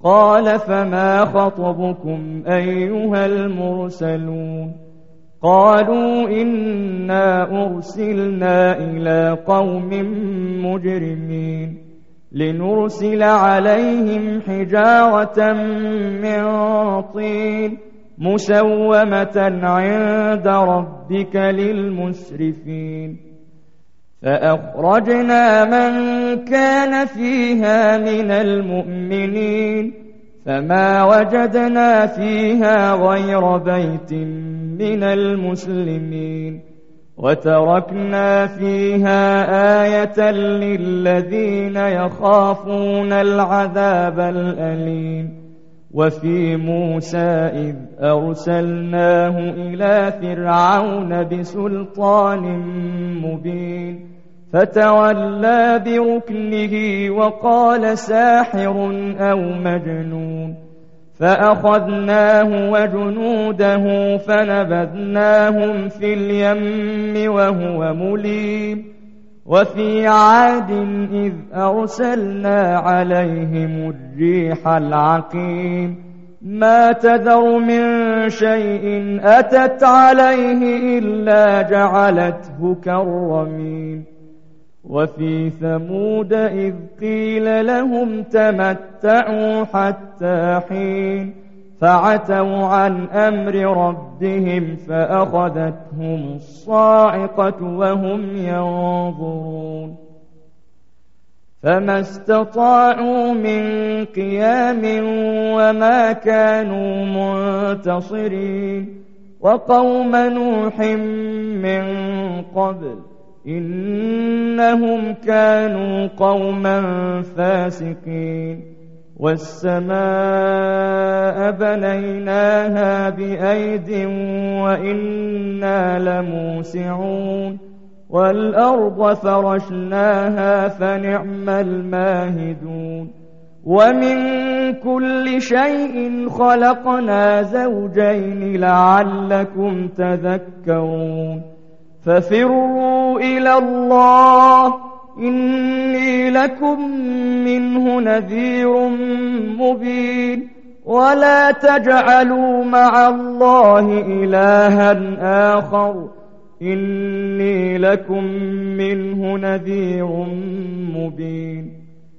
قال فما خطبكم أيها المرسلون قالوا إنا أرسلنا إلى قوم مجرمين لنرسل عليهم حجارة من طين مسومة عند ربك للمسرفين فأخرجنا من كان فيها من المؤمنين فما وجدنا فيها غير بيت من المسلمين وتركنا فيها آية للذين يخافون العذاب الأليم وفي موسى إذ أرسلناه إلى فرعون بسلطان مبين فتولى بركنه وقال ساحر أو مجنون فأخذناه وجنوده فنبذناهم في اليم وهو مليم وفي عاد إذ أرسلنا عليهم الريح العقيم ما تذر من شيء أتت عليه إلا جعلته كالرميم وفي ثمود إذ قيل لهم تمتعوا حتى حين فعتوا عن أمر ربهم فأخذتهم الصاعقة وهم ينظرون فما استطاعوا من قيام وما كانوا منتصرين وقوم نوح من قبل إنهم كانوا قوما فاسقين والسماء بنيناها بأيد وإنا لموسعون والأرض فرشناها فنعم الماهدون ومن كل شيء خلقنا زوجين لعلكم تذكرون ففروا إلى الله إني لكم منه نذير مبين ولا تجعلوا مع الله إلها آخر إني لكم منه نذير مبين